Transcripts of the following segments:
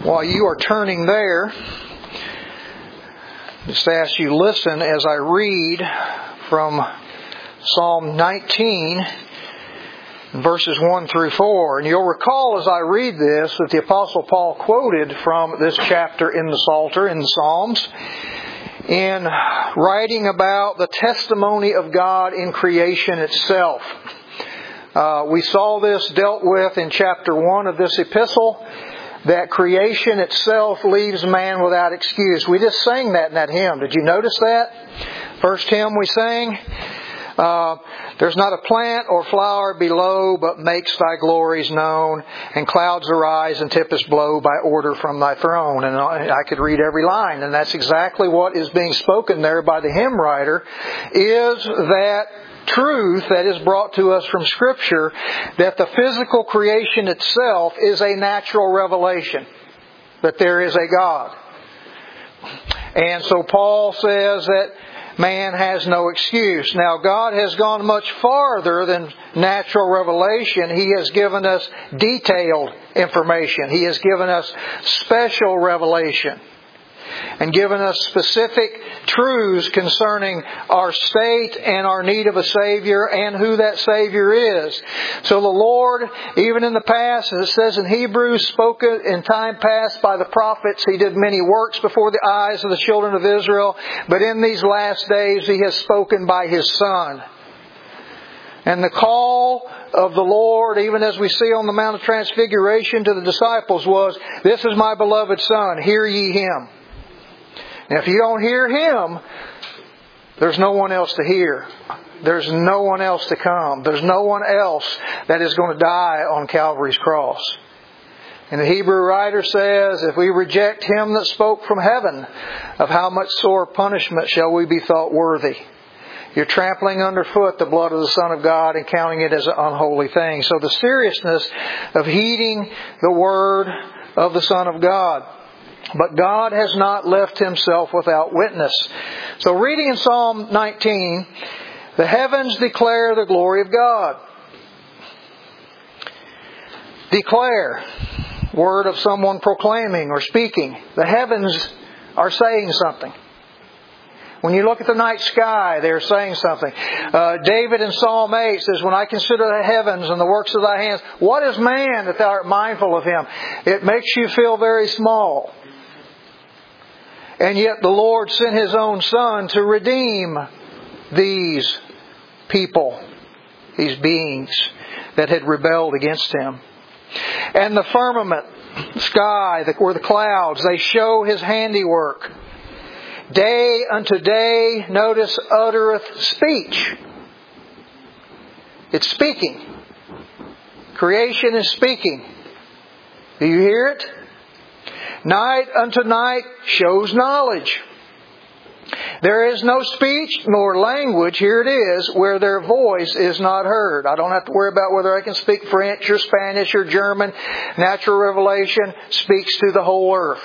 While you are turning there, just ask you listen as I read from Psalm 19, verses 1 through 4. And you'll recall as I read this that the Apostle Paul quoted from this chapter in the Psalter, in the Psalms, in writing about the testimony of God in creation itself. We saw this dealt with in chapter 1 of this epistle, that creation itself leaves man without excuse. We just sang that in that hymn. Did you notice that? First hymn we sang, there's not a plant or flower below, but makes thy glories known, and clouds arise and tempests blow by order from thy throne. And I could read every line, and that's exactly what is being spoken there by the hymn writer, is that truth that is brought to us from Scripture, that the physical creation itself is a natural revelation that there is a God. And so Paul says that man has no excuse. Now, God has gone much farther than natural revelation. He has given us detailed information. He has given us special revelation, and given us specific truths concerning our state and our need of a Savior and who that Savior is. So the Lord, even in the past, as it says in Hebrews, spoke in time past by the prophets. He did many works before the eyes of the children of Israel. But in these last days He has spoken by His Son. And the call of the Lord, even as we see on the Mount of Transfiguration to the disciples, was, "This is my beloved Son, hear ye Him." Now, if you don't hear Him, there's no one else to hear. There's no one else to come. There's no one else that is going to die on Calvary's cross. And the Hebrew writer says, if we reject Him that spoke from heaven, of how much sore punishment shall we be thought worthy? You're trampling underfoot the blood of the Son of God and counting it as an unholy thing. So the seriousness of heeding the word of the Son of God. But God has not left Himself without witness. So reading in Psalm 19, the heavens declare the glory of God. Declare, word of someone proclaiming or speaking. The heavens are saying something. When you look at the night sky, they're saying something. David in Psalm 8 says, "When I consider the heavens and the works of thy hands, what is man that thou art mindful of him?" It makes you feel very small. And yet the Lord sent His own Son to redeem these people, these beings that had rebelled against Him. And the firmament, sky, or the clouds, they show His handiwork. Day unto day, notice, uttereth speech. It's speaking. Creation is speaking. Do you hear it? Night unto night shows knowledge. There is no speech nor language, here it is, where their voice is not heard. I don't have to worry about whether I can speak French or Spanish or German. Natural revelation speaks to the whole earth.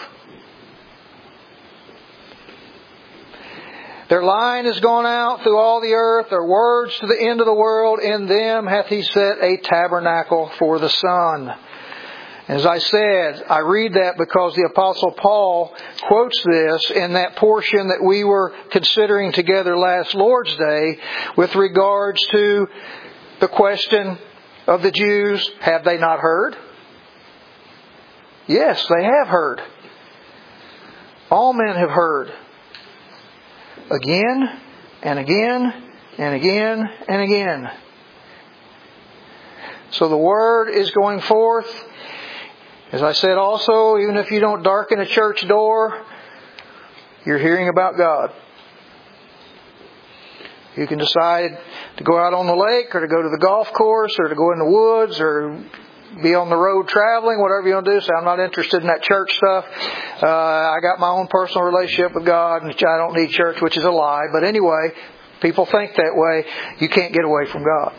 Their line has gone out through all the earth, their words to the end of the world. In them hath He set a tabernacle for the sun. As I said, I read that because the Apostle Paul quotes this in that portion that we were considering together last Lord's Day with regards to the question of the Jews, have they not heard? Yes, they have heard. All men have heard. Again and again and again and again. So the Word is going forth. As I said also, even if you don't darken a church door, you're hearing about God. You can decide to go out on the lake or to go to the golf course or to go in the woods or be on the road traveling, whatever you want to do. So I'm not interested in that church stuff. I got my own personal relationship with God and I don't need church, which is a lie. But anyway, people think that way. You can't get away from God.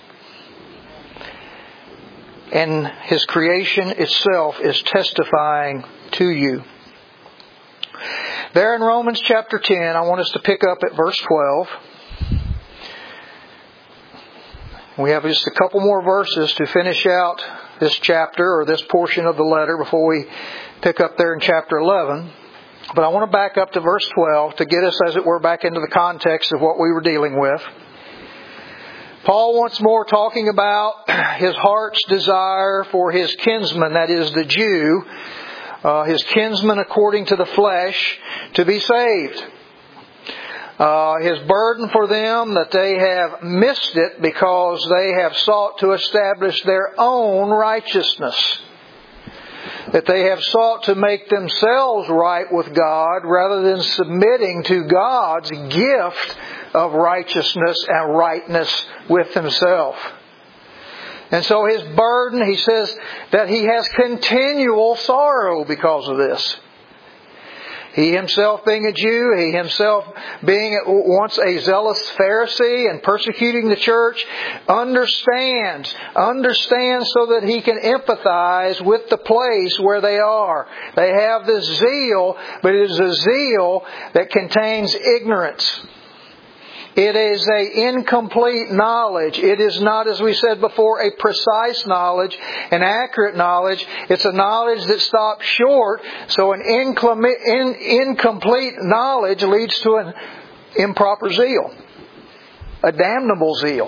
And His creation itself is testifying to you. There in Romans chapter 10, I want us to pick up at verse 12. We have just a couple more verses to finish out this chapter or this portion of the letter before we pick up there in chapter 11. But I want to back up to verse 12 to get us, as it were, back into the context of what we were dealing with. Paul once more talking about his heart's desire for his kinsman, that is the Jew, his kinsman according to the flesh, to be saved. His burden for them that they have missed it because they have sought to establish their own righteousness. That they have sought to make themselves right with God rather than submitting to God's gift of righteousness and rightness with himself. And so his burden, he says that he has continual sorrow because of this. He himself being a Jew, he himself being at once a zealous Pharisee and persecuting the church, understands so that he can empathize with the place where they are. They have this zeal, but it is a zeal that contains ignorance. It is an incomplete knowledge. It is not, as we said before, a precise knowledge, an accurate knowledge. It's a knowledge that stops short. So an incomplete knowledge leads to an improper zeal, a damnable zeal.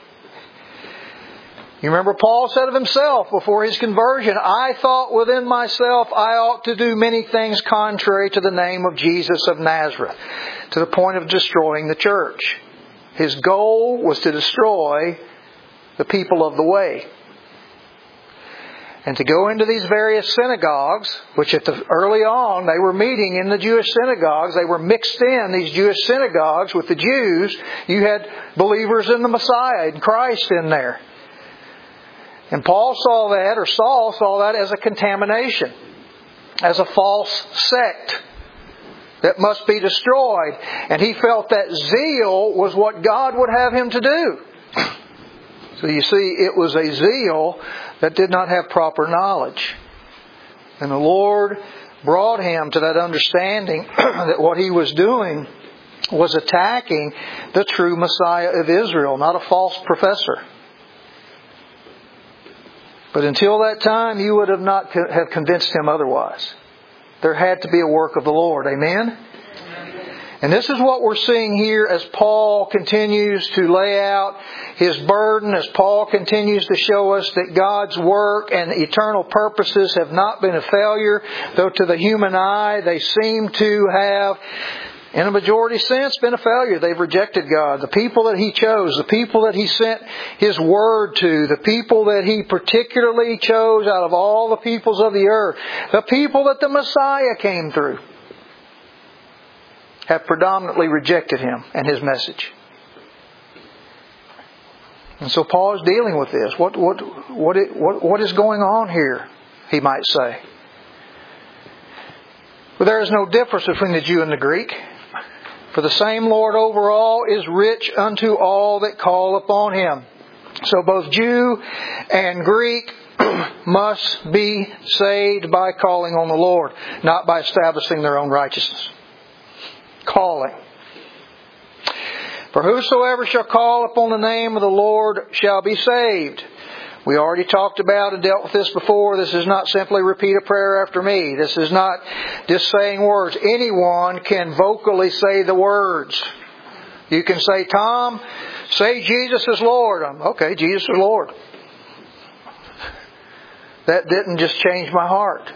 You remember Paul said of himself before his conversion, I thought within myself I ought to do many things contrary to the name of Jesus of Nazareth, to the point of destroying the church. His goal was to destroy the people of the way. And to go into these various synagogues, which early on they were meeting in the Jewish synagogues. They were mixed in, these Jewish synagogues, with the Jews. You had believers in the Messiah, in Christ in there. And Saul saw that as a contamination, as a false sect that must be destroyed. And he felt that zeal was what God would have him to do. So you see, it was a zeal that did not have proper knowledge. And the Lord brought him to that understanding that what he was doing was attacking the true Messiah of Israel, not a false professor. But until that time, you would not have convinced him otherwise. There had to be a work of the Lord. Amen? And this is what we're seeing here as Paul continues to lay out his burden, as Paul continues to show us that God's work and eternal purposes have not been a failure, though to the human eye they seem to have, in a majority sense, been a failure. They've rejected God. The people that He chose, the people that He sent His Word to, the people that He particularly chose out of all the peoples of the earth, the people that the Messiah came through, have predominantly rejected Him and His message. And so Paul is dealing with this. What is going on here, he might say. But there is no difference between the Jew and the Greek. For the same Lord over all is rich unto all that call upon Him. So both Jew and Greek must be saved by calling on the Lord, not by establishing their own righteousness. Calling. For whosoever shall call upon the name of the Lord shall be saved. We already talked about and dealt with this before. This is not simply repeat a prayer after me. This is not just saying words. Anyone can vocally say the words. You can say, Tom, say Jesus is Lord. Okay, Jesus is Lord. That didn't just change my heart.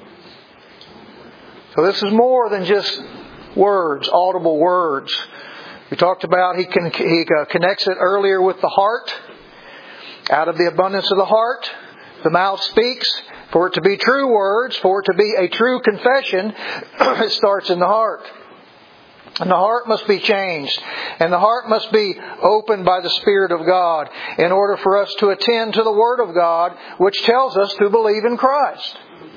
So this is more than just words, audible words. We talked about he connects it earlier with the heart. Out of the abundance of the heart, the mouth speaks. For it to be true words, for it to be a true confession, it starts in the heart. And the heart must be changed. And the heart must be opened by the Spirit of God in order for us to attend to the Word of God, which tells us to believe in Christ.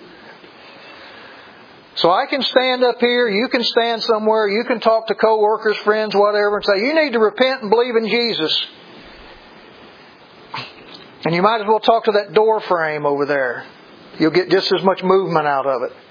So I can stand up here, you can stand somewhere, you can talk to co-workers, friends, whatever, and say, you need to repent and believe in Jesus. And you might as well talk to that door frame over there. You'll get just as much movement out of it.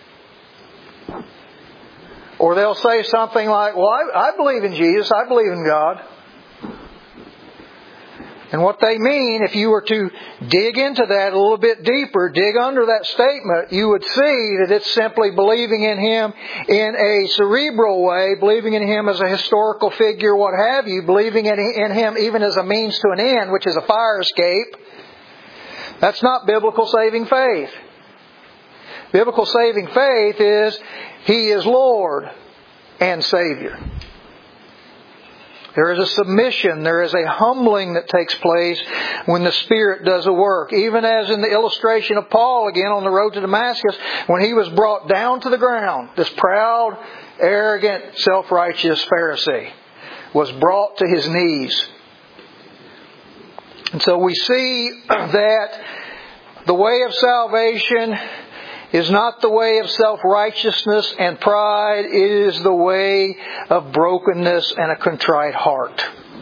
Or they'll say something like, well, I believe in Jesus. I believe in God. And what they mean, if you were to dig into that a little bit deeper, dig under that statement, you would see that it's simply believing in Him in a cerebral way, believing in Him as a historical figure, what have you, believing in Him even as a means to an end, which is a fire escape. That's not biblical saving faith. Biblical saving faith is He is Lord and Savior. There is a submission, there is a humbling that takes place when the Spirit does a work. Even as in the illustration of Paul again on the road to Damascus, when he was brought down to the ground, this proud, arrogant, self-righteous Pharisee was brought to his knees. And so we see that the way of salvation is not the way of self-righteousness and pride. It is the way of brokenness and a contrite heart.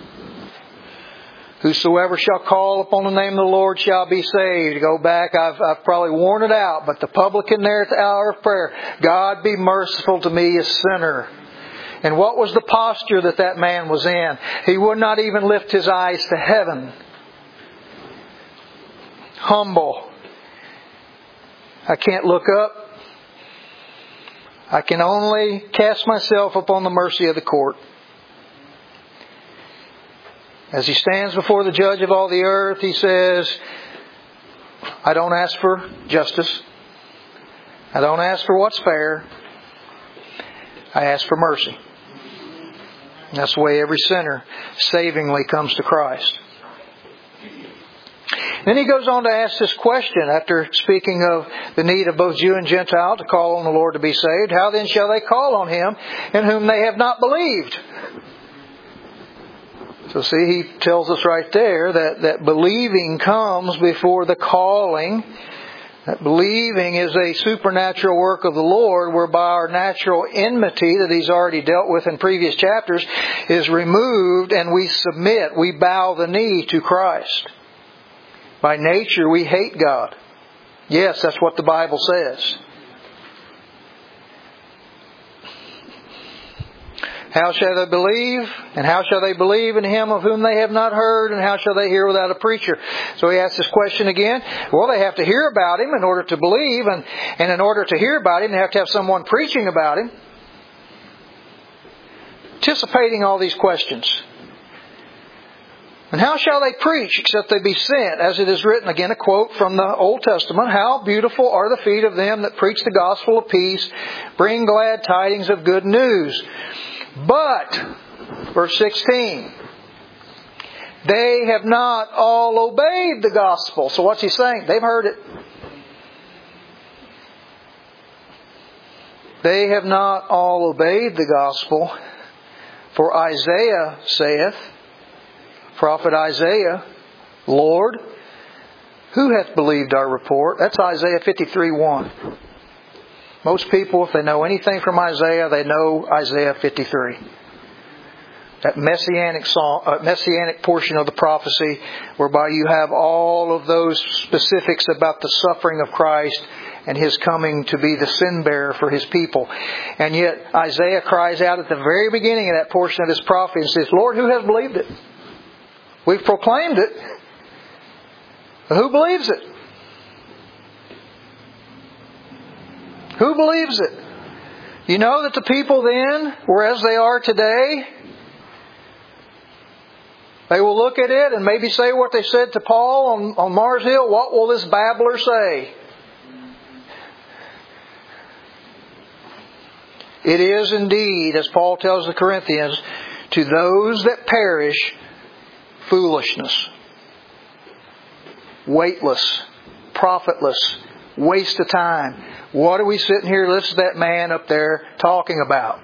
Whosoever shall call upon the name of the Lord shall be saved. Go back, I've probably worn it out, but the publican there at the hour of prayer, God be merciful to me, a sinner. And what was the posture that man was in? He would not even lift his eyes to heaven. Humble. I can't look up. I can only cast myself upon the mercy of the court. As he stands before the judge of all the earth, he says, I don't ask for justice. I don't ask for what's fair. I ask for mercy. And that's the way every sinner savingly comes to Christ. Then he goes on to ask this question after speaking of the need of both Jew and Gentile to call on the Lord to be saved. How then shall they call on Him in whom they have not believed? So see, he tells us right there that believing comes before the calling. That believing is a supernatural work of the Lord whereby our natural enmity that He's already dealt with in previous chapters is removed and we submit, we bow the knee to Christ. By nature, we hate God. Yes, that's what the Bible says. How shall they believe? And how shall they believe in Him of whom they have not heard? And how shall they hear without a preacher? So he asks this question again. Well, they have to hear about Him in order to believe. And in order to hear about Him, they have to have someone preaching about Him. Anticipating all these questions. And how shall they preach except they be sent? As it is written, again a quote from the Old Testament, how beautiful are the feet of them that preach the gospel of peace, bring glad tidings of good news. But, verse 16, they have not all obeyed the gospel. So what's he saying? They've heard it. They have not all obeyed the gospel. For Isaiah saith, Prophet Isaiah, Lord, who hath believed our report? That's Isaiah 53:1. Most people, if they know anything from Isaiah, they know Isaiah 53. That messianic portion of the prophecy whereby you have all of those specifics about the suffering of Christ and His coming to be the sin bearer for His people. And yet Isaiah cries out at the very beginning of that portion of his prophecy and says, Lord, who has believed it? We've proclaimed it. But who believes it? Who believes it? You know that the people then were as they are today. They will look at it and maybe say what they said to Paul on Mars Hill. What will this babbler say? It is indeed, as Paul tells the Corinthians, to those that perish, foolishness, weightless, profitless, waste of time. What are we sitting here listening to that man up there talking about?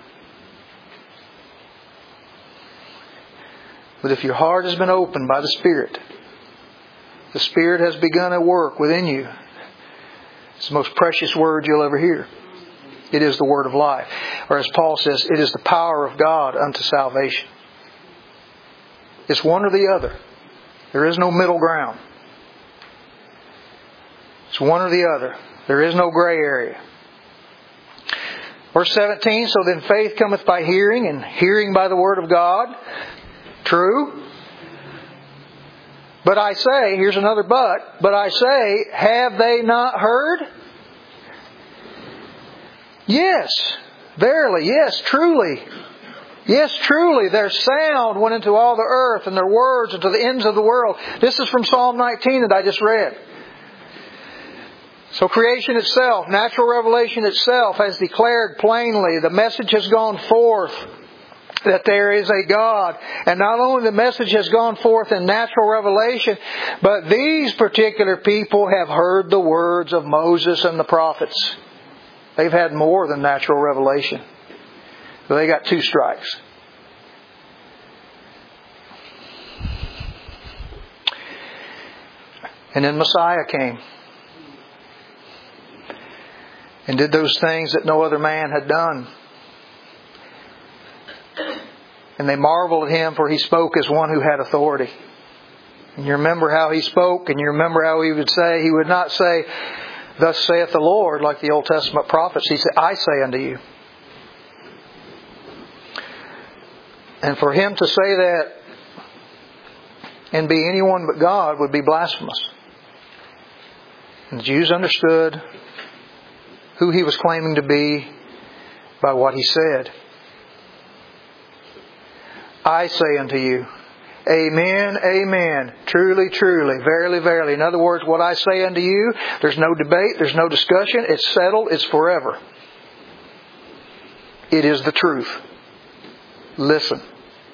But if your heart has been opened by the Spirit has begun a work within you. It's the most precious word you'll ever hear. It is the word of life. Or as Paul says, it is the power of God unto salvation. It's one or the other. There is no middle ground. It's one or the other. There is no gray area. Verse 17, so then faith cometh by hearing, and hearing by the word of God. True. But I say, here's another but I say, have they not heard? Yes, verily, yes, truly. Yes, truly, their sound went into all the earth and their words into the ends of the world. This is from Psalm 19 that I just read. So creation itself, natural revelation itself has declared plainly, the message has gone forth that there is a God. And not only the message has gone forth in natural revelation, but these particular people have heard the words of Moses and the prophets. They've had more than natural revelation. So they got 2 strikes. And then Messiah came and did those things that no other man had done. And they marveled at Him, for He spoke as one who had authority. And you remember how He spoke, and you remember how He would say, He would not say, "Thus saith the Lord," like the Old Testament prophets. He said, "I say unto you." And for Him to say that and be anyone but God would be blasphemous. And the Jews understood who He was claiming to be by what He said. I say unto you, amen, amen, truly, truly, verily, verily. In other words, what I say unto you, there's no debate, there's no discussion, it's settled, it's forever. It is the truth. Listen.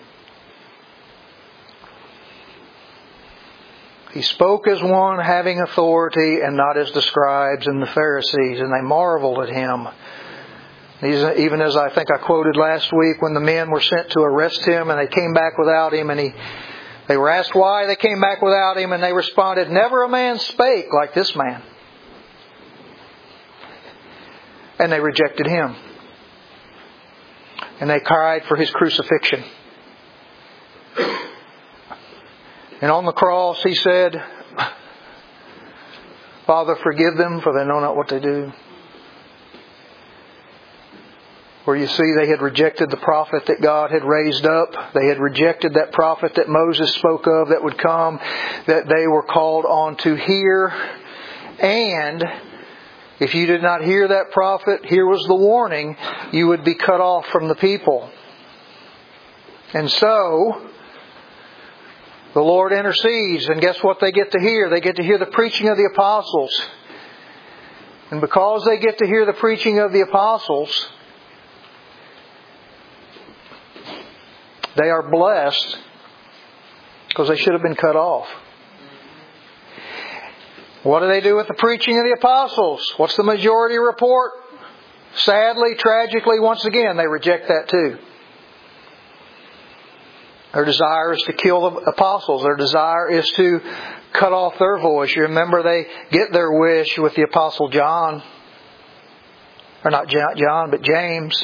He spoke as one having authority and not as the scribes and the Pharisees, and they marveled at Him. Even as I think I quoted last week, when the men were sent to arrest Him and they came back without Him, and they were asked why they came back without Him, and they responded, "Never a man spake like this man." And they rejected Him. And they cried for His crucifixion. And on the cross He said, "Father, forgive them, for they know not what they do." Where you see they had rejected the prophet that God had raised up. They had rejected that prophet that Moses spoke of that would come, that they were called on to hear. And if you did not hear that prophet, here was the warning, you would be cut off from the people. And so, the Lord intercedes, and guess what they get to hear? They get to hear the preaching of the apostles. And because they get to hear the preaching of the apostles, they are blessed because they should have been cut off. What do they do with the preaching of the apostles? What's the majority report? Sadly, tragically, once again, they reject that too. Their desire is to kill the apostles. Their desire is to cut off their voice. You remember they get their wish with the apostle John. Or not John, but James.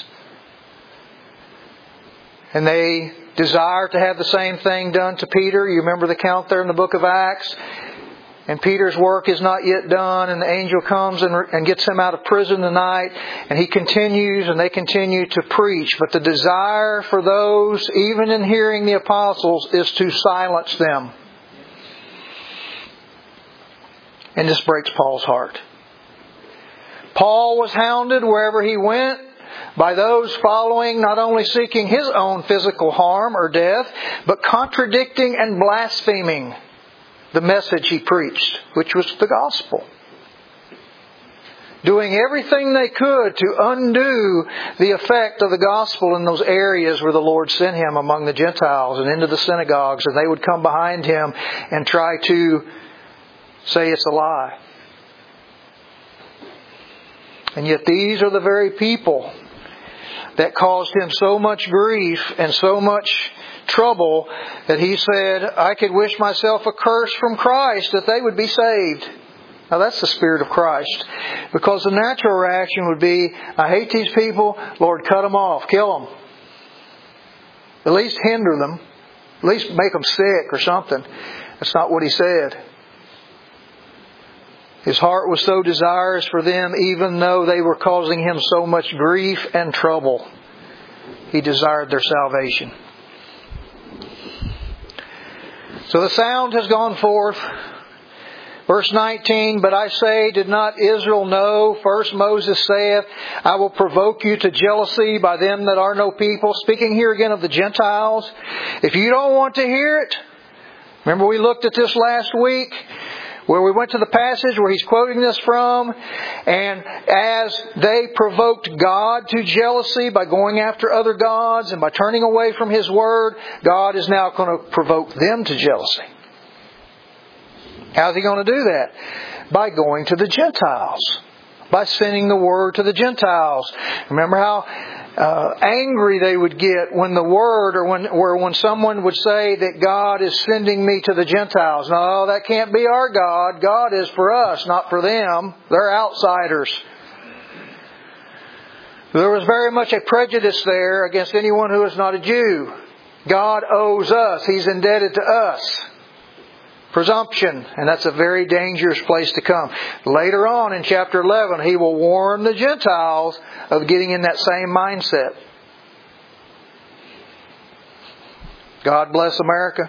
And they desire to have the same thing done to Peter. You remember the account there in the book of Acts? And Peter's work is not yet done, and the angel comes and gets him out of prison tonight, and he continues, and they continue to preach. But the desire for those, even in hearing the apostles, is to silence them. And this breaks Paul's heart. Paul was hounded wherever he went by those following, not only seeking his own physical harm or death, but contradicting and blaspheming the message he preached, which was the gospel. Doing everything they could to undo the effect of the gospel in those areas where the Lord sent him among the Gentiles and into the synagogues, and they would come behind him and try to say it's a lie. And yet these are the very people that caused him so much grief and so much trouble that he said, I could wish myself a curse from Christ that they would be saved. Now that's the Spirit of Christ. Because the natural reaction would be, I hate these people, Lord, cut them off, kill them. At least hinder them. At least make them sick or something. That's not what he said. His heart was so desirous for them, even though they were causing him so much grief and trouble. He desired their salvation. So the sound has gone forth. Verse 19, but I say, did not Israel know? First Moses saith, I will provoke you to jealousy by them that are no people. Speaking here again of the Gentiles. If you don't want to hear it, remember we looked at this last week, where we went to the passage where he's quoting this from, and as they provoked God to jealousy by going after other gods and by turning away from His Word, God is now going to provoke them to jealousy. How's He going to do that? By going to the Gentiles. By sending the Word to the Gentiles. Remember how angry they would get when the Word, or when someone would say that God is sending me to the Gentiles. No, that can't be our God. God is for us, not for them. They're outsiders. There was very much a prejudice there against anyone who is not a Jew. God owes us. He's indebted to us. Presumption, and that's a very dangerous place to come. Later on in chapter 11, He will warn the Gentiles of getting in that same mindset. God bless America.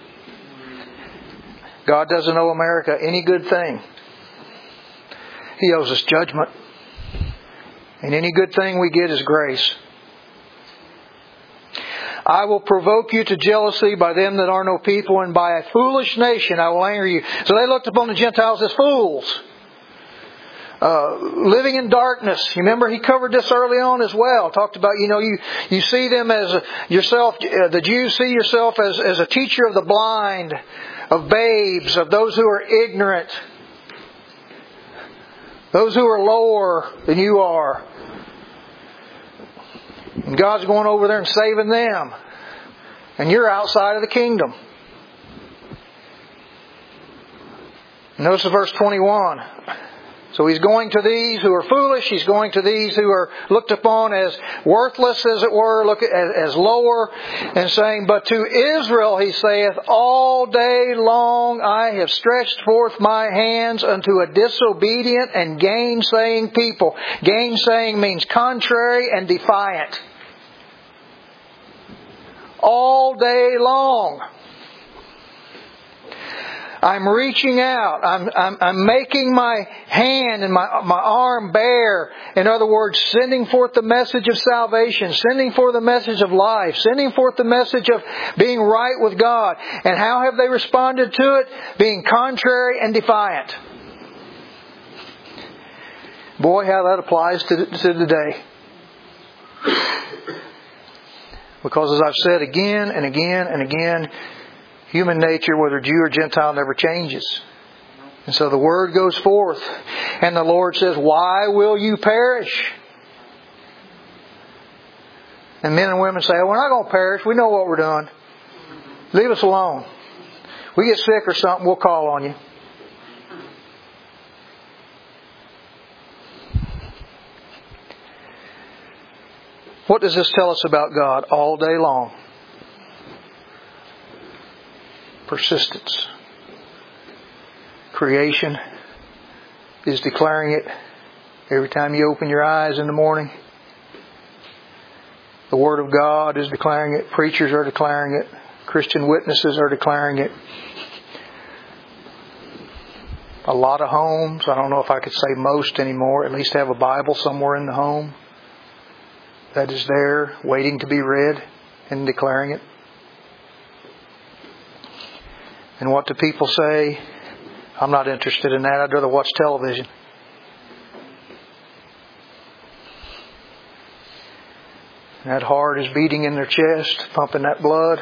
God doesn't owe America any good thing. He owes us judgment. And any good thing we get is grace. I will provoke you to jealousy by them that are no people, and by a foolish nation I will anger you. So they looked upon the Gentiles as fools. Living in darkness. You remember he covered this early on as well. Talked about, you see them as yourself, the Jews see yourself as a teacher of the blind, of babes, of those who are ignorant, those who are lower than you are. And God's going over there and saving them. And you're outside of the kingdom. Notice verse 21. So He's going to these who are foolish. He's going to these who are looked upon as worthless, as it were, as lower, and saying, but to Israel He saith, all day long I have stretched forth my hands unto a disobedient and gainsaying people. Gainsaying means contrary and defiant. All day long. I'm reaching out. I'm making my hand and my arm bare. In other words, sending forth the message of salvation, sending forth the message of life, sending forth the message of being right with God. And how have they responded to it? Being contrary and defiant. Boy, how that applies to today. Because as I've said again and again and again, human nature, whether Jew or Gentile, never changes. And so the Word goes forth. And the Lord says, why will you perish? And men and women say, we're not going to perish. We know what we're doing. Leave us alone. We get sick or something, we'll call on you. What does this tell us about God all day long? Persistence. Creation is declaring it every time you open your eyes in the morning. The Word of God is declaring it. Preachers are declaring it. Christian witnesses are declaring it. A lot of homes, I don't know if I could say most anymore, at least have a Bible somewhere in the home that is there waiting to be read and declaring it. And what do people say? I'm not interested in that. I'd rather watch television. And that heart is beating in their chest, pumping that blood.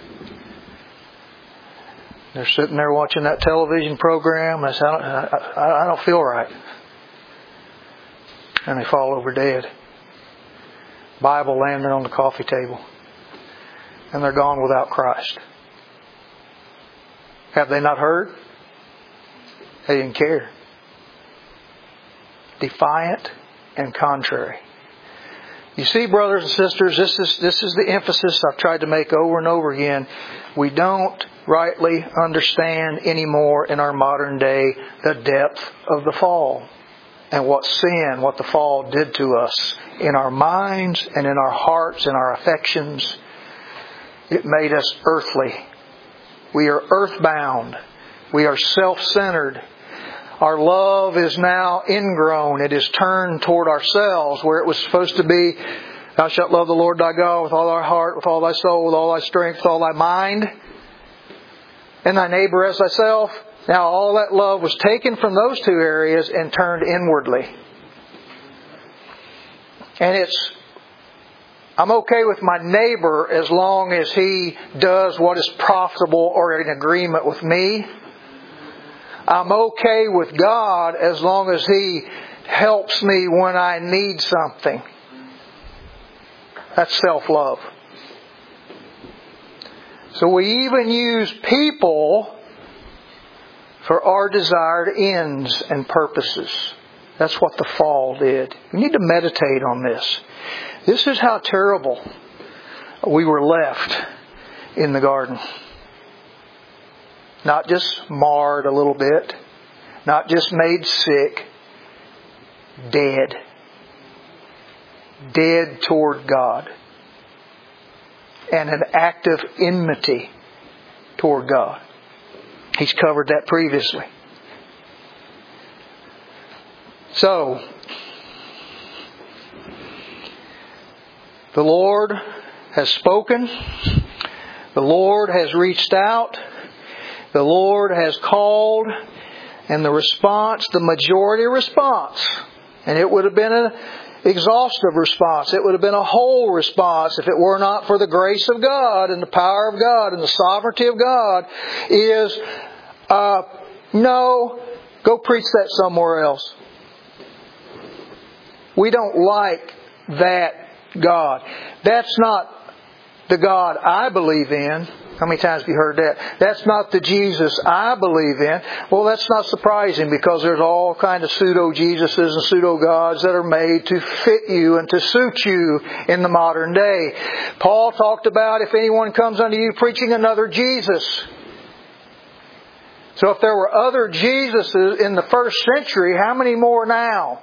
They're sitting there watching that television program. And I don't feel right. And they fall over dead. Bible landing on the coffee table. And they're gone without Christ. Have they not heard? They didn't care. Defiant and contrary. You see, brothers and sisters, this is the emphasis I've tried to make over and over again. We don't rightly understand anymore in our modern day the depth of the fall. And what the fall did to us in our minds and in our hearts and our affections. It made us earthly We are earthbound. We are self-centered. Our love is now ingrown. It is turned toward ourselves, where it was supposed to be, thou shalt love the Lord thy God with all thy heart, with all thy soul, with all thy strength, with all thy mind, and thy neighbor as thyself. Now all that love was taken from those two areas and turned inwardly. And I'm okay with my neighbor as long as he does what is profitable or in agreement with me. I'm okay with God as long as He helps me when I need something. That's self-love. So we even use people for our desired ends and purposes. That's what the fall did. We need to meditate on this. This is how terrible we were left in the garden. Not just marred a little bit. Not just made sick. Dead. Dead toward God. And an active enmity toward God. He's covered that previously. So, the Lord has spoken. The Lord has reached out. The Lord has called, and the response, the majority response, and it would have been an exhaustive response. It would have been a whole response if it were not for the grace of God and the power of God and the sovereignty of God, is, no, go preach that somewhere else. We don't like that God. That's not the God I believe in. How many times have you heard that? That's not the Jesus I believe in. Well, that's not surprising, because there's all kind of pseudo-Jesuses and pseudo-gods that are made to fit you and to suit you in the modern day. Paul talked about, if anyone comes unto you preaching another Jesus. So if there were other Jesuses in the first century, how many more now?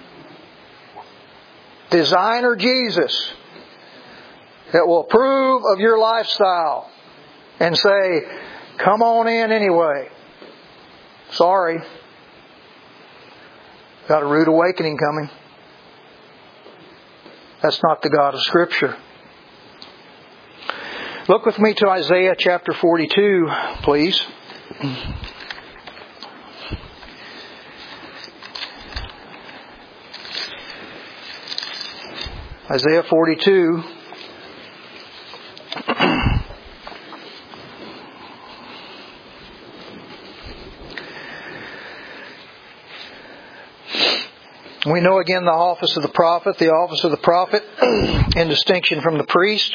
Designer Jesus that will approve of your lifestyle and say, come on in anyway. Sorry. Got a rude awakening coming. That's not the God of Scripture. Look with me to Isaiah chapter 42, please. Isaiah 42. We know again the office of the prophet. The office of the prophet, in distinction from the priest,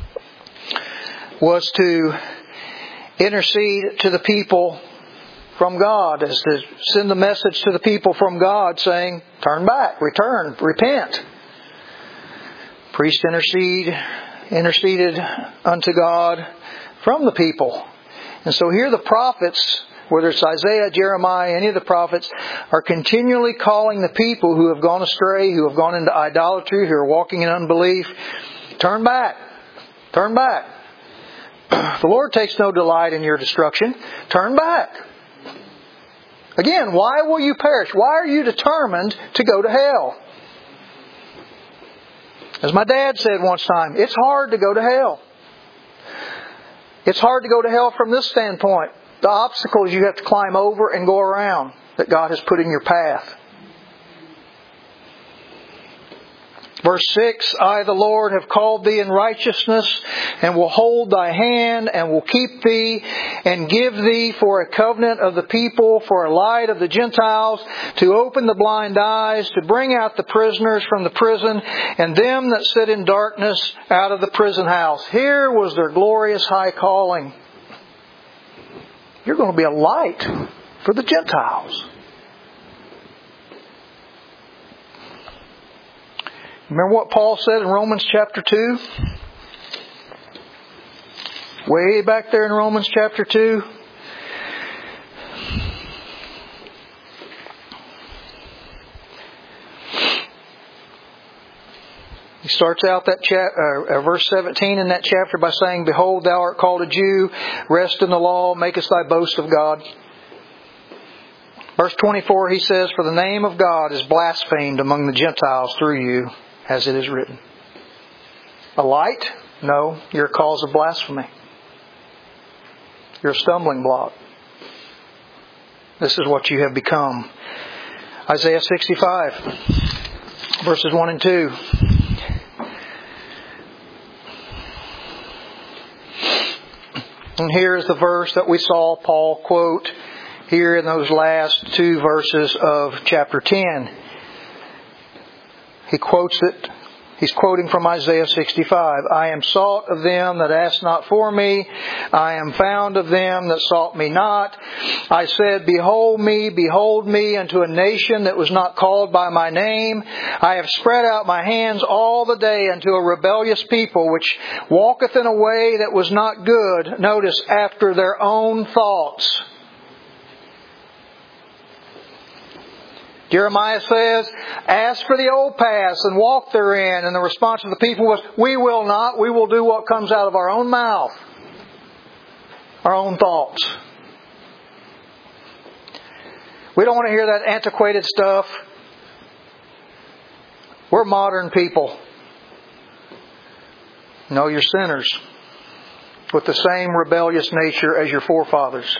was to intercede to the people from God, as to send the message to the people from God saying, turn back, return, repent. Priest interceded unto God from the people. And so here the prophets, whether it's Isaiah, Jeremiah, any of the prophets, are continually calling the people who have gone astray, who have gone into idolatry, who are walking in unbelief, turn back. Turn back. The Lord takes no delight in your destruction. Turn back. Again, why will you perish? Why are you determined to go to hell? As my dad said once time, it's hard to go to hell. It's hard to go to hell from this standpoint. The obstacles you have to climb over and go around that God has put in your path. Verse 6, I, the Lord, have called thee in righteousness, and will hold thy hand, and will keep thee, and give thee for a covenant of the people, for a light of the Gentiles, to open the blind eyes, to bring out the prisoners from the prison, and them that sit in darkness out of the prison house. Here was their glorious high calling. You're going to be a light for the Gentiles. Remember what Paul said in Romans chapter 2? Way back there in Romans chapter 2. He starts out that verse 17 in that chapter by saying, "Behold, thou art called a Jew, rest in the law, makest thy boast of God." Verse 24, he says, "For the name of God is blasphemed among the Gentiles through you, as it is written." A light? No, you're a cause of blasphemy. You're a stumbling block. This is what you have become. Isaiah 65, verses 1 and 2. And here is the verse that we saw Paul quote here in those last two verses of chapter 10. He quotes it. He's quoting from Isaiah 65. "I am sought of them that asked not for me. I am found of them that sought me not. I said, behold me, unto a nation that was not called by my name. I have spread out my hands all the day unto a rebellious people, which walketh in a way that was not good." Notice, after their own thoughts. Jeremiah says, "Ask for the old paths and walk therein." And the response of the people was, "We will not. We will do what comes out of our own mouth." Our own thoughts. We don't want to hear that antiquated stuff. We're modern people. No, you're sinners with the same rebellious nature as your forefathers.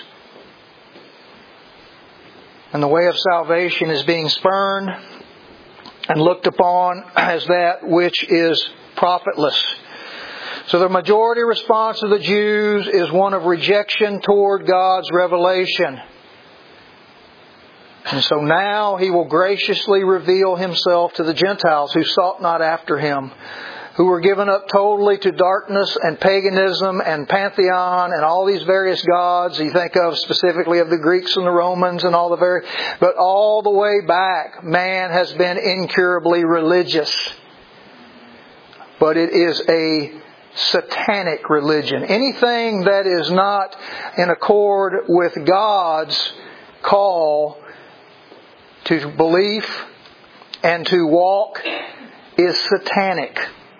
And the way of salvation is being spurned and looked upon as that which is profitless. So the majority response of the Jews is one of rejection toward God's revelation. And so now He will graciously reveal Himself to the Gentiles who sought not after Him, who were given up totally to darkness and paganism and pantheon and all these various gods. You think of specifically of the Greeks and the Romans and all the but all the way back, man has been incurably religious. But it is a satanic religion. Anything that is not in accord with God's call to belief and to walk is satanic.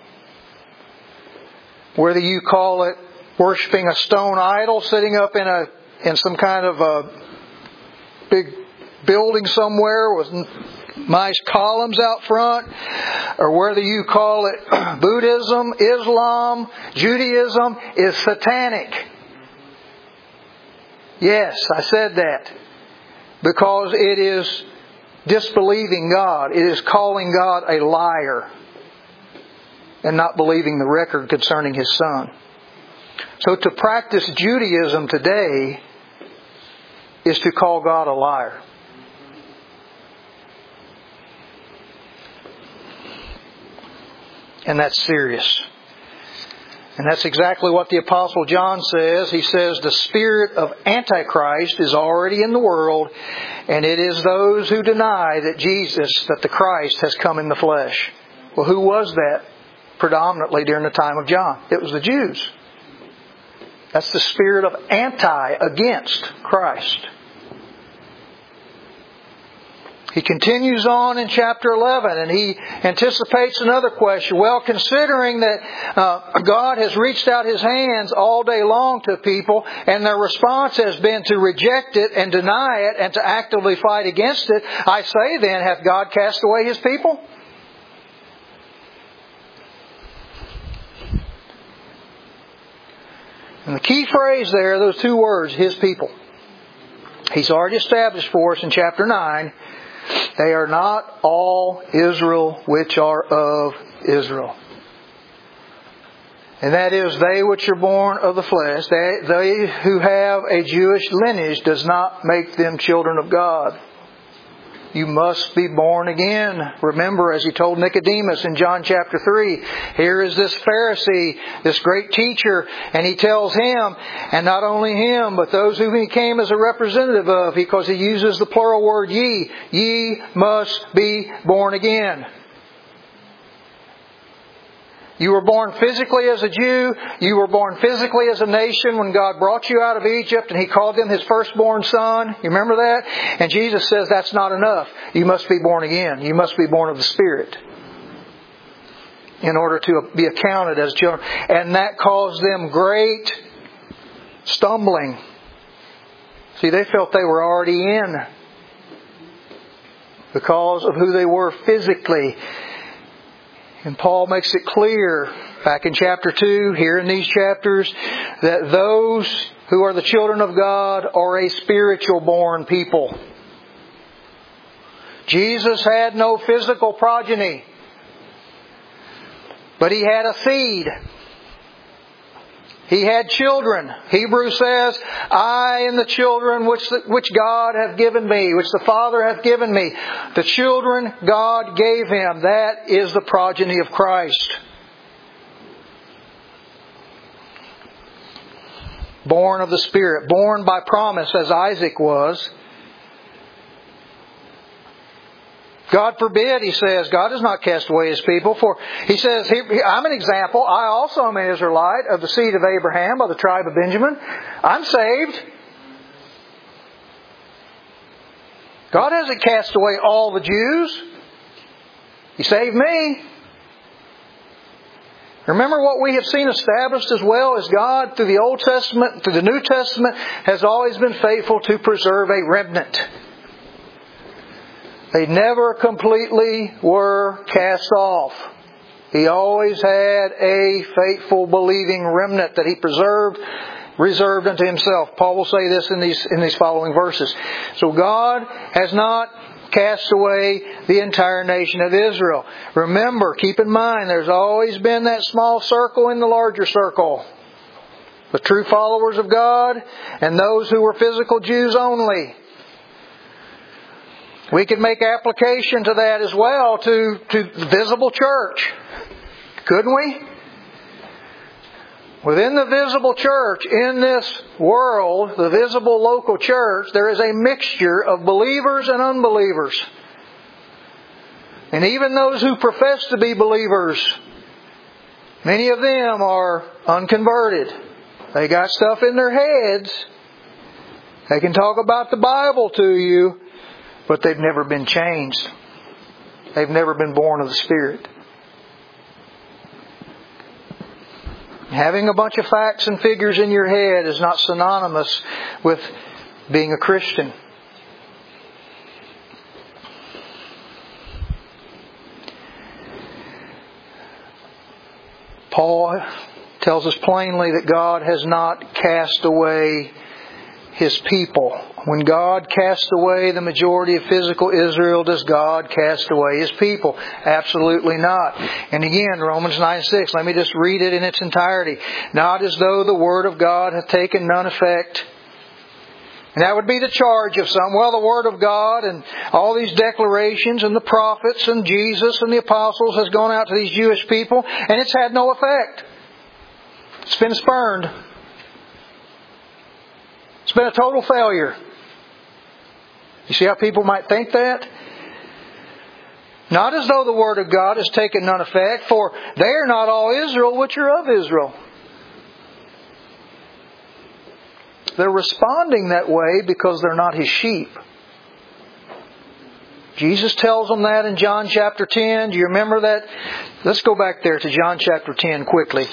Whether you call it worshiping a stone idol sitting up in some kind of a big building somewhere with nice columns out front, or whether you call it Buddhism, Islam, Judaism, is satanic. Yes, I said that. Because it is disbelieving God. It is calling God a liar. And not believing the record concerning His Son. So to practice Judaism today is to call God a liar. And that's serious. And that's exactly what the Apostle John says. He says the spirit of Antichrist is already in the world, and it is those who deny that the Christ has come in the flesh. Well, who was that? Predominantly during the time of John. It was the Jews. That's the spirit of against Christ. He continues on in chapter 11 and he anticipates another question. Well, considering that God has reached out His hands all day long to people and their response has been to reject it and deny it and to actively fight against it, I say then, hath God cast away His people? And the key phrase there, those two words, His people. He's already established for us in chapter 9, they are not all Israel which are of Israel. And that is, they which are born of the flesh, they who have a Jewish lineage does not make them children of God. You must be born again. Remember, as He told Nicodemus in John chapter 3, here is this Pharisee, this great teacher, and He tells him, and not only him, but those whom He came as a representative of, because He uses the plural word ye must be born again. You were born physically as a Jew. You were born physically as a nation when God brought you out of Egypt and He called them His firstborn son. You remember that? And Jesus says that's not enough. You must be born again. You must be born of the Spirit. in order to be accounted as children. And that caused them great stumbling. See, they felt they were already in because of who they were physically. And Paul makes it clear back in chapter 2, here in these chapters, that those who are the children of God are a spiritual born people. Jesus had no physical progeny, but He had a seed. He had children. Hebrews says, I and the children which God hath given me, which the Father hath given me. The children God gave Him. That is the progeny of Christ. Born of the Spirit. Born by promise as Isaac was. God forbid, he says, God does not cast away His people. For He says, I'm an example. I also am an Israelite of the seed of Abraham, of the tribe of Benjamin. I'm saved. God hasn't cast away all the Jews. He saved me. Remember what we have seen established as well as God through the Old Testament, through the New Testament, has always been faithful to preserve a remnant. They never completely were cast off. He always had a faithful, believing remnant that He reserved unto Himself. Paul will say this in these following verses. So God has not cast away the entire nation of Israel. Remember, keep in mind, there's always been that small circle in the larger circle. The true followers of God and those who were physical Jews only. We could make application to that as well to the visible church. Couldn't we? Within the visible church, in this world, the visible local church, there is a mixture of believers and unbelievers. And even those who profess to be believers, many of them are unconverted. They got stuff in their heads. They can talk about the Bible to you, but they've never been changed. They've never been born of the Spirit. Having a bunch of facts and figures in your head is not synonymous with being a Christian. Paul tells us plainly that God has not cast away His people. When God cast away the majority of physical Israel, does God cast away His people? Absolutely not. And again, Romans 9:6, let me just read it in its entirety. Not as though the Word of God hath taken none effect. And that would be the charge of some. Well, the Word of God and all these declarations and the prophets and Jesus and the apostles has gone out to these Jewish people and it's had no effect. It's been spurned. It's been a total failure. You see how people might think that? Not as though the Word of God has taken none effect, for they are not all Israel which are of Israel. They're responding that way because they're not His sheep. Jesus tells them that in John chapter 10. Do you remember that? Let's go back there to John chapter 10 quickly.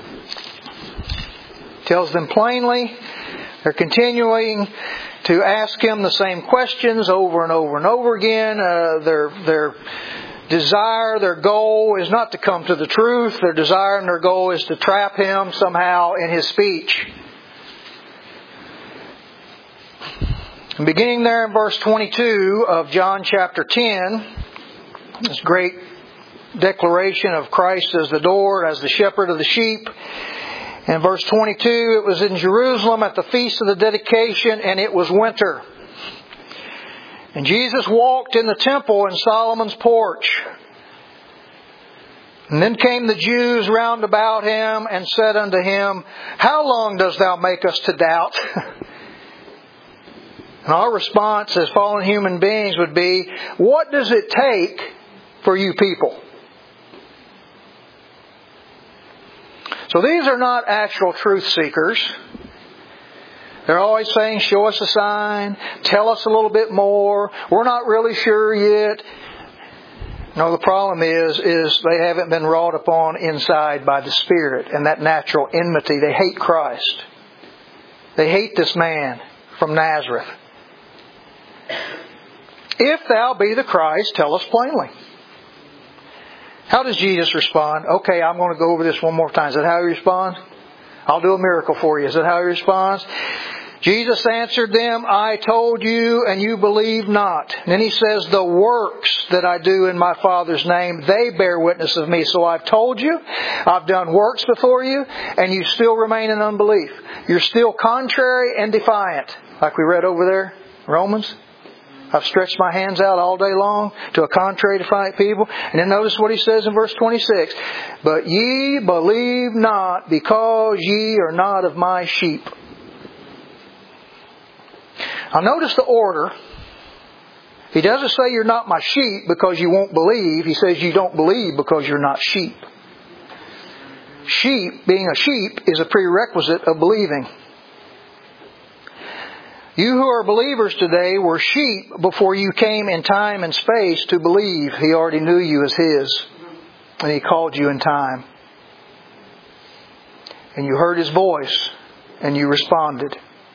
Tells them plainly. They're continuing to ask Him the same questions over and over and over again. Their desire, their goal is not to come to the truth. Their desire and their goal is to trap Him somehow in His speech. And beginning there in verse 22 of John chapter 10, this great declaration of Christ as the door, as the shepherd of the sheep. In verse 22, it was in Jerusalem at the feast of the dedication, and it was winter. And Jesus walked in the temple in Solomon's porch. And then came the Jews round about Him and said unto Him, How long dost Thou make us to doubt? And our response as fallen human beings would be, what does it take for you people? So these are not actual truth seekers. They're always saying, show us a sign, tell us a little bit more, we're not really sure yet. No, the problem is they haven't been wrought upon inside by the Spirit and that natural enmity. They hate Christ. They hate this man from Nazareth. If thou be the Christ, tell us plainly. How does Jesus respond? Okay, I'm going to go over this one more time. Is that how He responds? I'll do a miracle for you. Is that how He responds? Jesus answered them, I told you, and you believe not. And then He says, the works that I do in my Father's name, they bear witness of me. So I've told you, I've done works before you, and you still remain in unbelief. You're still contrary and defiant. Like we read over there, Romans. I've stretched my hands out all day long to a contrary defiant people. And then notice what He says in verse 26. But ye believe not, because ye are not of my sheep. Now notice the order. He doesn't say you're not my sheep because you won't believe. He says you don't believe because you're not sheep. Sheep, being a sheep, is a prerequisite of believing. You who are believers today were sheep before you came in time and space to believe. He already knew you as His. And He called you in time. And you heard His voice and you responded.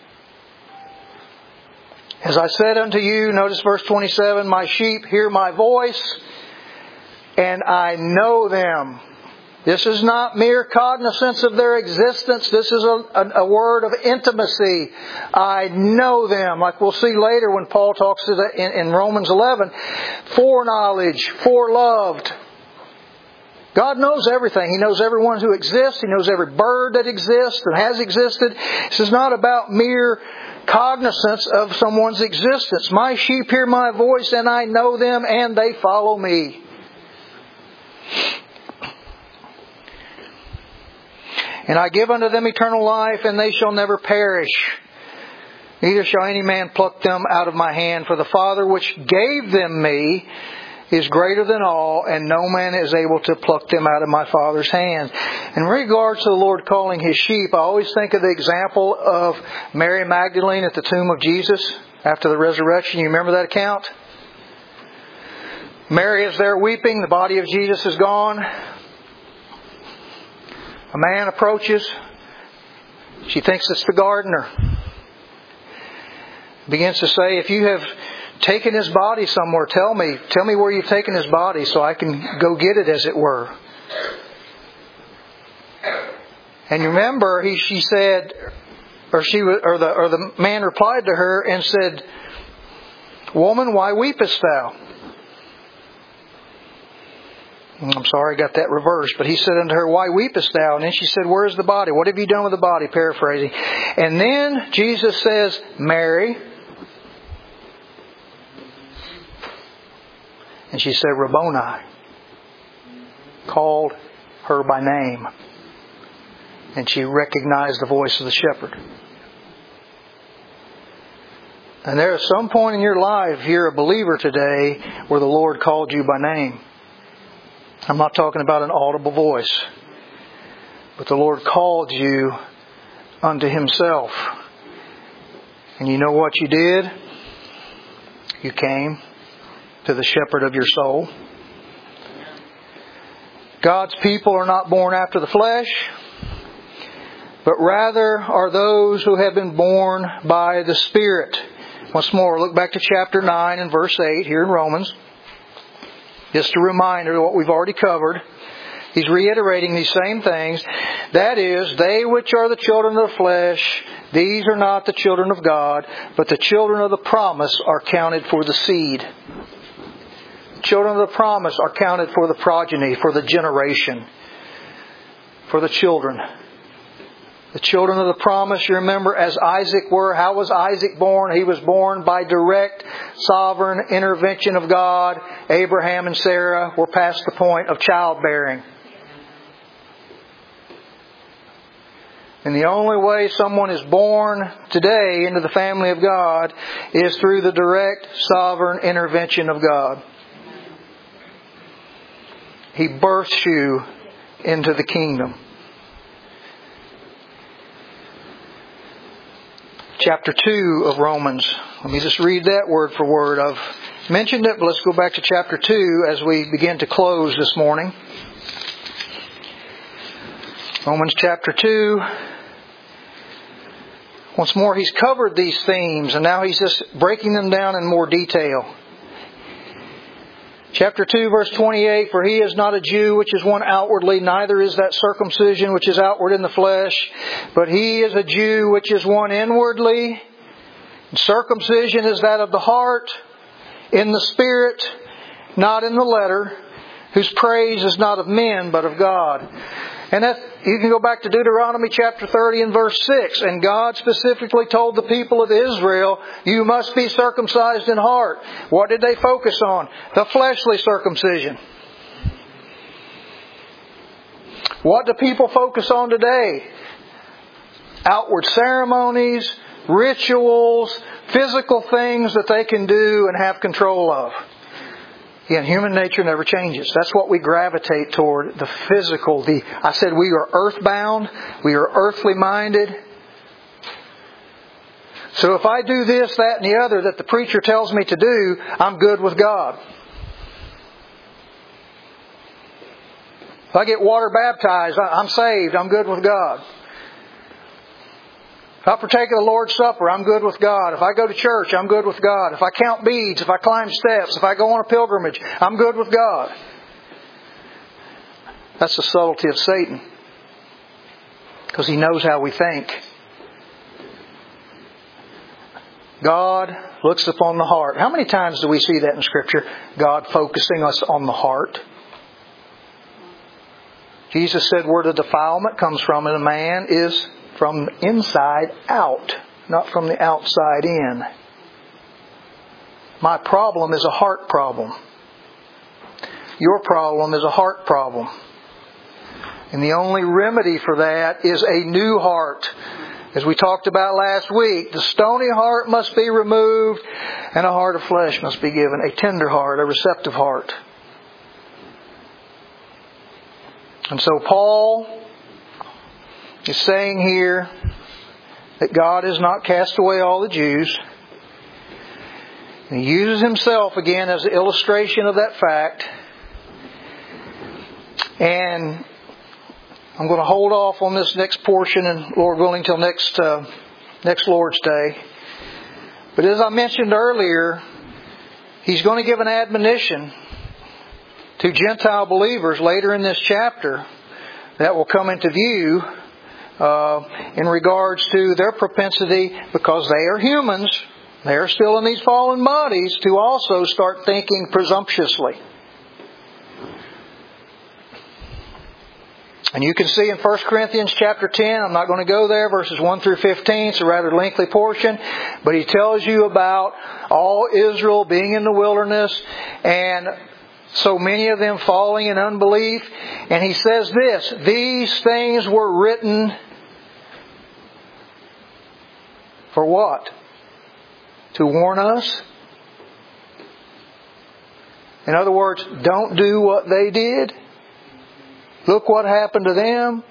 As I said unto you, notice verse 27, my sheep hear my voice, and I know them. This is not mere cognizance of their existence. This is a word of intimacy. I know them. Like we'll see later when Paul talks in Romans 11. Foreknowledge, foreloved. God knows everything. He knows everyone who exists. He knows every bird that exists and has existed. This is not about mere cognizance of someone's existence. My sheep hear my voice, and I know them, and they follow me. And I give unto them eternal life, and they shall never perish. Neither shall any man pluck them out of my hand. For the Father which gave them me is greater than all, and no man is able to pluck them out of my Father's hand. In regards to the Lord calling His sheep, I always think of the example of Mary Magdalene at the tomb of Jesus after the resurrection. You remember that account? Mary is there weeping. The body of Jesus is gone. A man approaches. She thinks it's the gardener. Begins to say, if you have taken His body somewhere, tell me where you've taken His body so I can go get it, as it were. And you remember, she said, the man replied to her and said, Woman, why weepest thou? I'm sorry, I got that reversed. But he said unto her, Why weepest thou? And then she said, Where is the body? What have you done with the body? Paraphrasing. And then Jesus says, Mary. And she said, Rabboni. Called her by name. And she recognized the voice of the shepherd. And there is some point in your life, if you're a believer today, where the Lord called you by name. I'm not talking about an audible voice. But the Lord called you unto Himself. And you know what you did? You came to the shepherd of your soul. God's people are not born after the flesh, but rather are those who have been born by the Spirit. Once more, look back to chapter 9 and verse 8 here in Romans. Just a reminder of what we've already covered. He's reiterating these same things. That is, they which are the children of the flesh, these are not the children of God, but the children of the promise are counted for the seed. Children of the promise are counted for the progeny, for the generation, for the children. The children of the promise, you remember, as Isaac were. How was Isaac born? He was born by direct, sovereign intervention of God. Abraham and Sarah were past the point of childbearing. And the only way someone is born today into the family of God is through the direct, sovereign intervention of God. He births you into the kingdom. Chapter 2 of Romans. Let me just read that word for word of Mentioned it, but let's go back to chapter 2 as we begin to close this morning. Romans chapter 2. Once more, he's covered these themes, and now he's just breaking them down in more detail. Chapter 2, verse 28, For he is not a Jew which is one outwardly, neither is that circumcision which is outward in the flesh, but he is a Jew which is one inwardly. And circumcision is that of the heart, in the spirit, not in the letter, whose praise is not of men, but of God. And you can go back to Deuteronomy chapter 30 and verse 6. And God specifically told the people of Israel, you must be circumcised in heart. What did they focus on? The fleshly circumcision. What do people focus on today? Outward ceremonies, rituals, physical things that they can do and have control of. Again, human nature never changes. That's what we gravitate toward, the physical. I said we are earthbound. We are earthly minded. So if I do this, that, and the other that the preacher tells me to do, I'm good with God. If I get water baptized, I'm saved. I'm good with God. If I partake of the Lord's Supper, I'm good with God. If I go to church, I'm good with God. If I count beads, if I climb steps, if I go on a pilgrimage, I'm good with God. That's the subtlety of Satan. Because he knows how we think. God looks upon the heart. How many times do we see that in Scripture? God focusing us on the heart. Jesus said where the defilement comes from in a man is from inside out, not from the outside in. My problem is a heart problem. Your problem is a heart problem. And the only remedy for that is a new heart. As we talked about last week, the stony heart must be removed and a heart of flesh must be given. A tender heart, a receptive heart. And so Paul is saying here that God has not cast away all the Jews. And he uses himself again as an illustration of that fact. And I'm going to hold off on this next portion, and Lord willing, till next Lord's Day. But as I mentioned earlier, he's going to give an admonition to Gentile believers later in this chapter that will come into view in regards to their propensity, because they are humans, they are still in these fallen bodies, to also start thinking presumptuously. And you can see in 1 Corinthians chapter 10, I'm not going to go there, verses 1 through 15, it's a rather lengthy portion, but he tells you about all Israel being in the wilderness and so many of them falling in unbelief. And he says this, these things were written for what? To warn us? In other words, don't do what they did. Look what happened to them.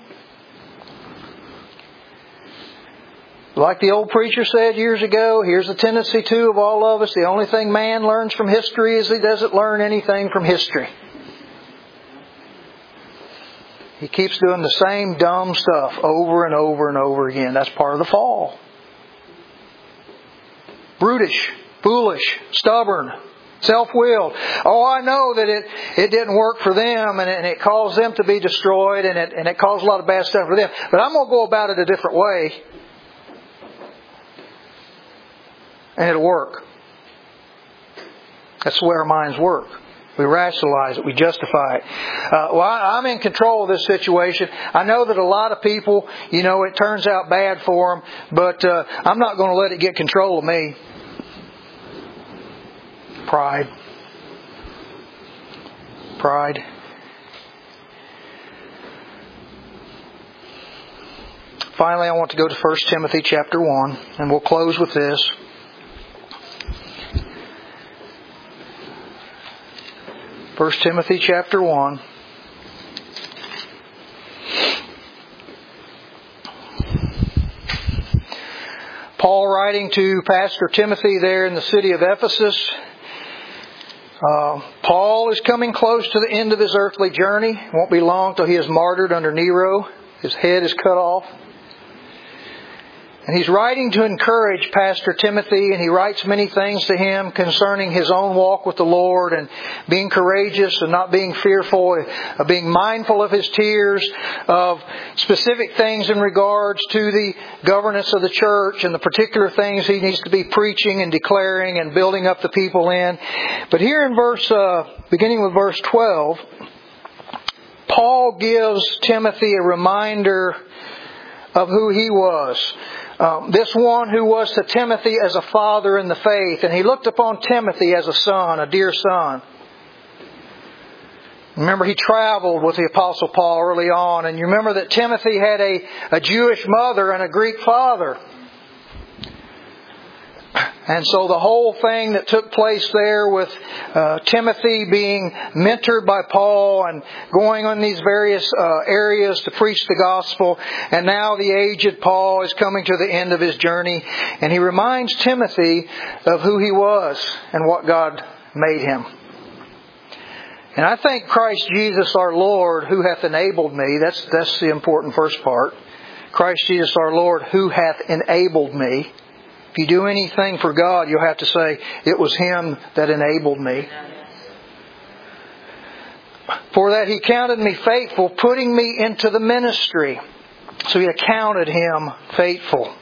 Like the old preacher said years ago, here's the tendency too of all of us. The only thing man learns from history is he doesn't learn anything from history. He keeps doing the same dumb stuff over and over and over again. That's part of the fall. Brutish, foolish, stubborn, self-willed. Oh, I know that it didn't work for them and it caused them to be destroyed and it caused a lot of bad stuff for them. But I'm going to go about it a different way. And it'll work. That's the way our minds work. We rationalize it. We justify it. I'm in control of this situation. I know that a lot of people, it turns out bad for them, but I'm not going to let it get control of me. Pride. Finally, I want to go to 1 Timothy chapter 1, and we'll close with this. 1 Timothy chapter 1. Paul writing to Pastor Timothy there in the city of Ephesus. Paul is coming close to the end of his earthly journey. It won't be long till he is martyred under Nero. His head is cut off. And he's writing to encourage Pastor Timothy, and he writes many things to him concerning his own walk with the Lord and being courageous and not being fearful, of being mindful of his tears, of specific things in regards to the governance of the church and the particular things he needs to be preaching and declaring and building up the people in. But here in beginning with verse 12, Paul gives Timothy a reminder of who he was. This one who was to Timothy as a father in the faith. And he looked upon Timothy as a son, a dear son. Remember, he traveled with the Apostle Paul early on. And you remember that Timothy had a Jewish mother and a Greek father. And so the whole thing that took place there with Timothy being mentored by Paul and going on these various areas to preach the gospel. And now the aged Paul is coming to the end of his journey. And he reminds Timothy of who he was and what God made him. And I thank Christ Jesus our Lord who hath enabled me. That's the important first part. Christ Jesus our Lord who hath enabled me. If you do anything for God, you'll have to say, it was Him that enabled me. For that He counted me faithful, putting me into the ministry. So He accounted him faithful.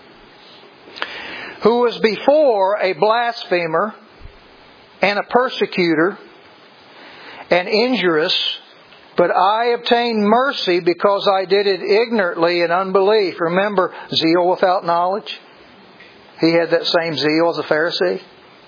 Who was before a blasphemer and a persecutor and injurious, but I obtained mercy because I did it ignorantly in unbelief. Remember, zeal without knowledge. He had that same zeal as a Pharisee.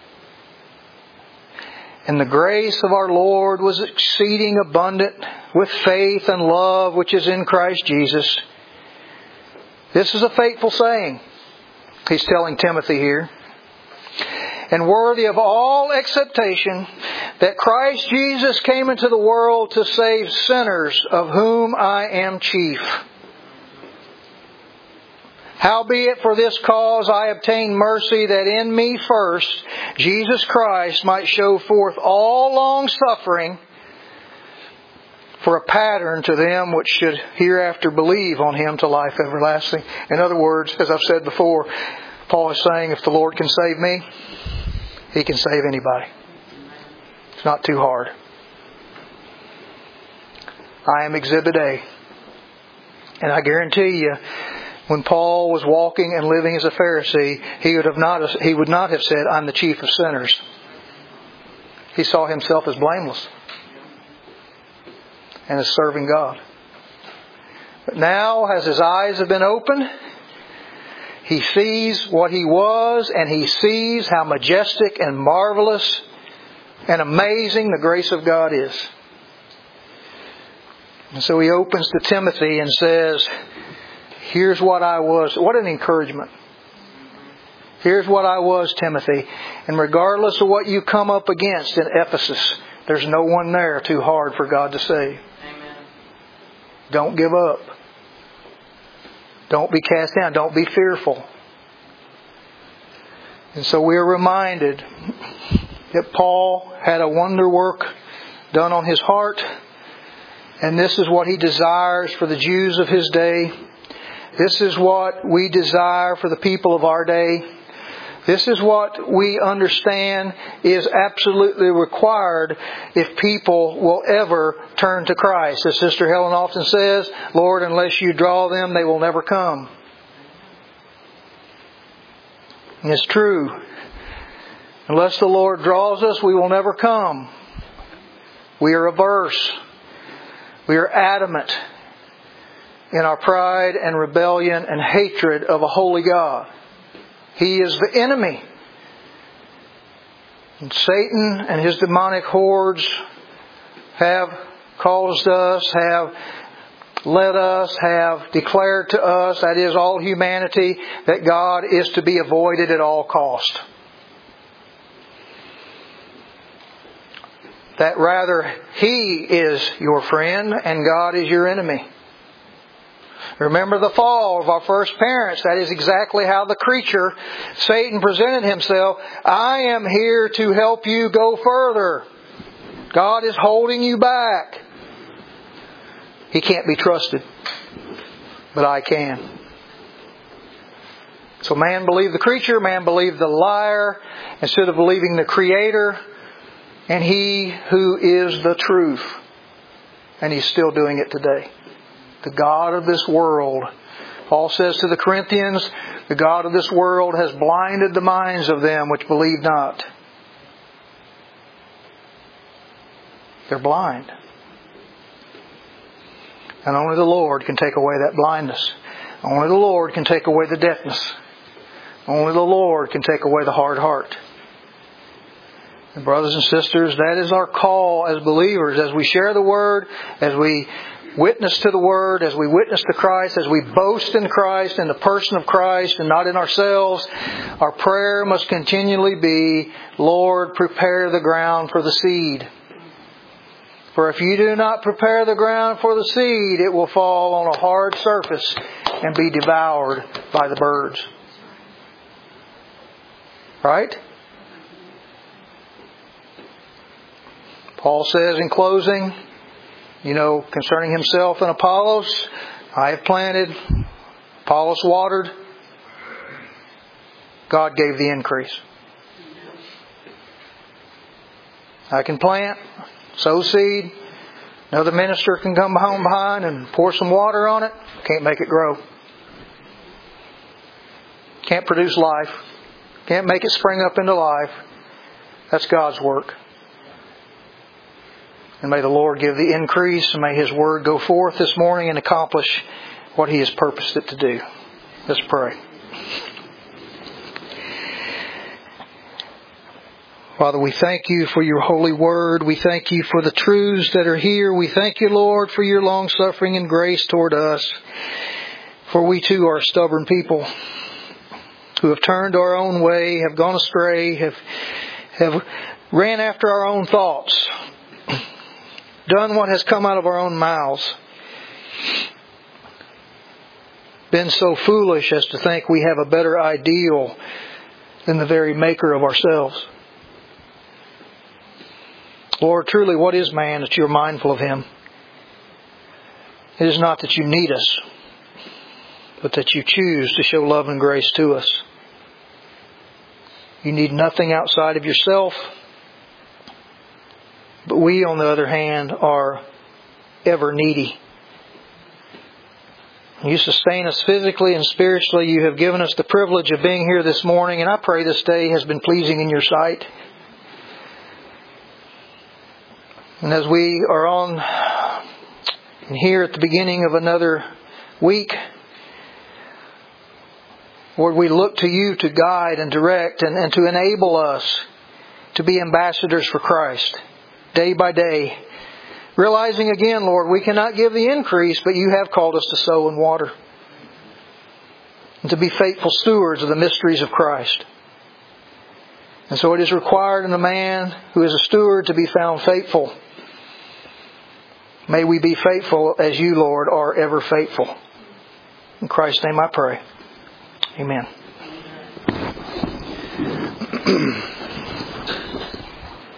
And the grace of our Lord was exceeding abundant with faith and love which is in Christ Jesus. This is a faithful saying, he's telling Timothy here. And worthy of all acceptation, that Christ Jesus came into the world to save sinners, of whom I am chief. Howbeit for this cause I obtained mercy, that in me first Jesus Christ might show forth all long suffering for a pattern to them which should hereafter believe on Him to life everlasting. In other words, as I've said before, Paul is saying if the Lord can save me, He can save anybody. It's not too hard. I am Exhibit A. And I guarantee you, when Paul was walking and living as a Pharisee, he would not have said, I'm the chief of sinners. He saw himself as blameless and as serving God. But now, as his eyes have been opened, he sees what he was, and he sees how majestic and marvelous and amazing the grace of God is. And so he opens to Timothy and says, here's what I was. What an encouragement. Here's what I was, Timothy. And regardless of what you come up against in Ephesus, there's no one there too hard for God to save. Amen. Don't give up. Don't be cast down. Don't be fearful. And so we are reminded that Paul had a wonder work done on his heart. And this is what he desires for the Jews of his day. This is what we desire for the people of our day. This is what we understand is absolutely required if people will ever turn to Christ. As Sister Helen often says, Lord, unless you draw them, they will never come. And it's true. Unless the Lord draws us, we will never come. We are averse. We are adamant in our pride and rebellion and hatred of a holy God. He is the enemy. And Satan and his demonic hordes have caused us, have led us, have declared to us, that is all humanity, that God is to be avoided at all cost. That rather He is your friend and God is your enemy. Remember the fall of our first parents. That is exactly how the creature, Satan, presented himself. I am here to help you go further. God is holding you back. He can't be trusted, but I can. So man believed the creature, man believed the liar, instead of believing the Creator and He who is the truth. And he's still doing it today. The God of this world. Paul says to the Corinthians, the God of this world has blinded the minds of them which believe not. They're blind. And only the Lord can take away that blindness. Only the Lord can take away the deafness. Only the Lord can take away the hard heart. And brothers and sisters, that is our call as believers, as we share the Word, as we witness to the Word, as we witness to Christ, as we boast in Christ, in the person of Christ, and not in ourselves. Our prayer must continually be, Lord, prepare the ground for the seed. For if you do not prepare the ground for the seed, it will fall on a hard surface and be devoured by the birds. Right? Paul says in closing, concerning himself and Apollos, I have planted, Apollos watered, God gave the increase. I can plant, sow seed, another minister can come home behind and pour some water on it, can't make it grow. Can't produce life. Can't make it spring up into life. That's God's work. And may the Lord give the increase, and may His Word go forth this morning and accomplish what He has purposed it to do. Let's pray. Father, we thank You for Your holy Word. We thank You for the truths that are here. We thank You, Lord, for Your long-suffering and grace toward us. For we too are stubborn people who have turned our own way, have gone astray, have ran after our own thoughts, done what has come out of our own mouths, been so foolish as to think we have a better ideal than the very maker of ourselves. Lord, truly, what is man that You're mindful of him? It is not that You need us, but that You choose to show love and grace to us. You need nothing outside of Yourself. But we, on the other hand, are ever needy. You sustain us physically and spiritually. You have given us the privilege of being here this morning, and I pray this day has been pleasing in Your sight. And as we are on and here at the beginning of another week, Lord, we look to You to guide and direct and to enable us to be ambassadors for Christ day by day. Realizing again, Lord, we cannot give the increase, but You have called us to sow and water. And to be faithful stewards of the mysteries of Christ. And so it is required in a man who is a steward to be found faithful. May we be faithful as You, Lord, are ever faithful. In Christ's name I pray. Amen.